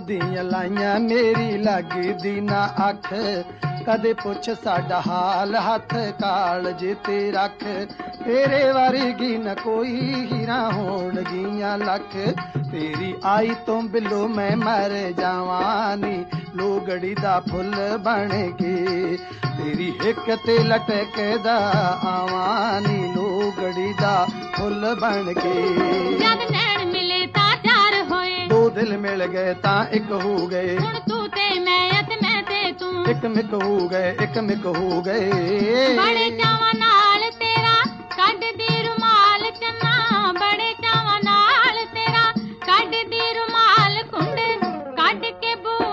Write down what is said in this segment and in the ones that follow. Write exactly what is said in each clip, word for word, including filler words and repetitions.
ਦੀਆਂ ਲਾਈਆਂ ਮੇਰੀ ਲੱਗਦੀ ਨਾ ਅੱਖ ਕਦੇ ਪੁੱਛ ਸਾਡਾ ਹਾਲ ਹੱਥ ਕਾਲਜ ਤੇ ਰੱਖ ਤੇਰੇ ਵਰਗੀ ਨਾ ਕੋਈ ਹੀਰਾ ਹੋਣਗੀਆਂ ਲੱਖ ਤੇਰੀ ਆਈ ਤੋਂ ਬਿੱਲੋ ਮੈਂ ਮਰ ਜਾਵਾਂ ਨੀ ਲੋਗੜੀ ਦਾ ਫੁੱਲ ਬਣ ਕੇ ਤੇਰੀ ਹਿੱਕ ਤੇ ਲਟਕਦਾ ਆਵਾਂ ਨੀ ਲੋਗੜੀ ਦਾ ਫੁੱਲ ਬਣ ਕੇ ਜਦ ਨੈਣ ਮਿਲੇ ਤਾਂ ਚਾਰ ਹੋਏ ਦੋ ਦਿਲ ਮਿਲ ਗਏ ਤਾਂ ਇੱਕ ਹੋ ਗਏ ਹੁਣ ਤੂੰ ਤੇ ਮੈਂ ਅਤੇ ਮੈਂ ਤੇ ਤੂੰ ਇੱਕ ਮਿਕ ਹੋ ਗਏ ਇੱਕ ਮਿਕ ਹੋ ਗਏ ਬੜੇ ਚਾਵਾਂ ਨਾਲ ਤੇਰਾ ਕੱਢਦੀ ਰੁਮਾਲ ਚੰਨਾ ਬੜੇ ਚਾਵਾਂ ਨਾਲ ਤੇਰਾ ਕੱਢਦੀ ਰੁਮਾਲ ਕੁੰਡ ਕੱਢ ਕੇ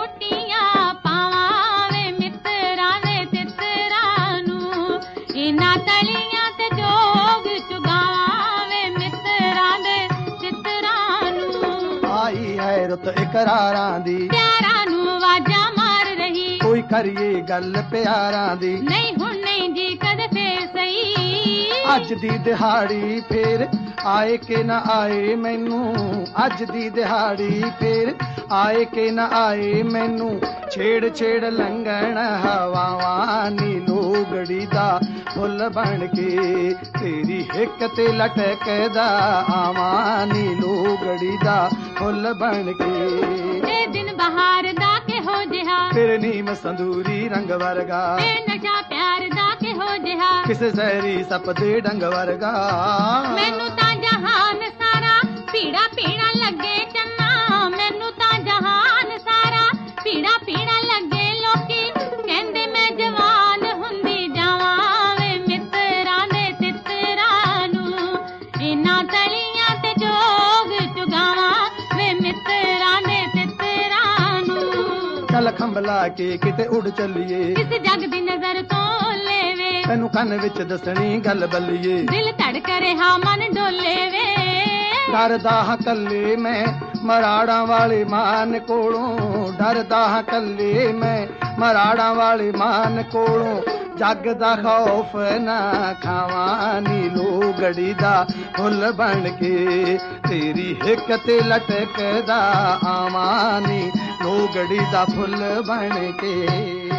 ਬੂਟੀਆਂ ਪਾਵਾਂ ਵੇ ਮਿੱਤਰਾਂ ਦੇ ਤਿੱਤਰਾਂ ਨੂੰ ਇਹਨਾਂ ਤਲੀਆਂ ਤੇ ਜੋਗ ਚੁਗਾਵਾਂ ਵੇ ਮਿੱਤਰਾਂ ਦੇ ਤਿੱਤਰਾਂ ਨੂੰ ਆਈ ਹੈ ਰੁੱਤ ਇਕਰਾਰਾਂ ਦੀ ਪਿਆਰਾਂ ਨੂੰ ਆਵਾਜ਼ਾਂ ਮਾਰ ਰਹੀ ਕੋਈ ਕਰੀਏ ਗੱਲ ਪਿਆਰਾਂ ਦੀ ਨਹੀਂ ਹੁਣ ਨਹੀਂ ਜੀ ਕਦੇ ਫੇਰ ਸਹੀ ਅੱਜ ਦੀ ਦਿਹਾੜੀ ਫੇਰ ਆਏ ਕਿ ਨਾ ਆਏ ਮੈਨੂੰ ਅੱਜ ਦੀ ਦਿਹਾੜੀ ਫੇਰ ਆਏ ਕਿ ਨਾ ਆਏ ਮੈਨੂੰ ਛੇੜ ਛੇੜ ਲੰਘਣ ਹਵਾਵਾਂ ਨੀ ਲੋਗੜੀ ਦਾ ਫੁੱਲ ਬਣ ਕੇ ਤੇਰੀ ਹਿੱਕ ਤੇ ਲਟਕਦਾ ਆਵਾਂ ਨੀ ਲੋਗੜੀ ਦਾ ਫੁੱਲ ਬਣ ਕੇ ਇਹ ਦਿਨ ਬਹਾਰ ਦਾ ਕਿਹੋ ਜਿਹਾ ਤੇਰੇ ਨੀਮ ਸੰਦੂਰੀ ਰੰਗ ਵਰਗਾ ਇਹ ਨਸ਼ਾ ਪਿਆਰ ਦਾ ਕਿਹੋ ਜਿਹਾ ਕਿਸੇ ਜ਼ਹਿਰੀ ਸੱਪ ਦੇ ਡੰਗ ਵਰਗਾ ਮੈਨੂੰ ਤਾਂ ਜਹਾਨ ਸਾਰਾ ਪੀੜਾ ਪੀੜਾ ਲੱਗੇ ਚੰਨਾ ਮੈਨੂੰ ਤਾਂ ਜਹਾਨ ਸਾਰਾ ਪੀੜਾ ਪੀੜਾ ਲੱਗੇ ਲੋਕੀ ਕਹਿੰਦੇ ਮੈਂ ਜਵਾਨ ਹੁੰਦੀ ਜਾਵਾਂ ਵੇ ਮਿੱਤਰਾਂ ਦੇ ਤਿੱਤਰਾਂ ਨੂੰ ਇਹਨਾਂ ਤਲੀਆਂ ਤੇ ਜੋਗ ਚੁਗਾਵਾਂ ਵੇ ਮਿੱਤਰਾਂ ਦੇ ਤਿੱਤਰਾਂ ਨੂੰ ਚੱਲ ਖੰਭਲਾ ਕੇ ਕਿਤੇ ਉੱਡ ਚੱਲੀਏ ਇਸ ਜੱਗ ਦੀ ਨਜ਼ਰ ਤੋਂ ਲੈਵੇ ਤੈਨੂੰ ਕੰਨ ਵਿੱਚ ਦੱਸਣੀ ਗੱਲ ਬੱਲੀਏ ਦਿਲ ਧੜਕ ਰਿਹਾ ਮਨ ਡੋਲੇ ਵੇ ਡਰਦਾ ਹਾਂ ਕੱਲੇ ਮੈਂ ਮਰਾੜਾਂ ਵਾਲੇ ਮਾਨ ਕੋਲੋਂ ਡਰਦਾ ਹਾਂ ਕੱਲੇ ਮੈਂ ਮਰਾੜਾਂ ਵਾਲੇ ਮਾਨ ਕੋਲੋਂ ਜੱਗ ਦਾ ਖੌਫ ਨਾ ਖਾਵਾਂ ਨੀ ਲੋਗੜੀ ਦਾ ਫੁੱਲ ਬਣ ਕੇ ਤੇਰੀ ਹਿੱਕ ਤੇ ਲਟਕਦਾ ਆਵਾਂ ਨੀ ਲੋਗੜੀ ਦਾ ਫੁੱਲ ਬਣ ਕੇ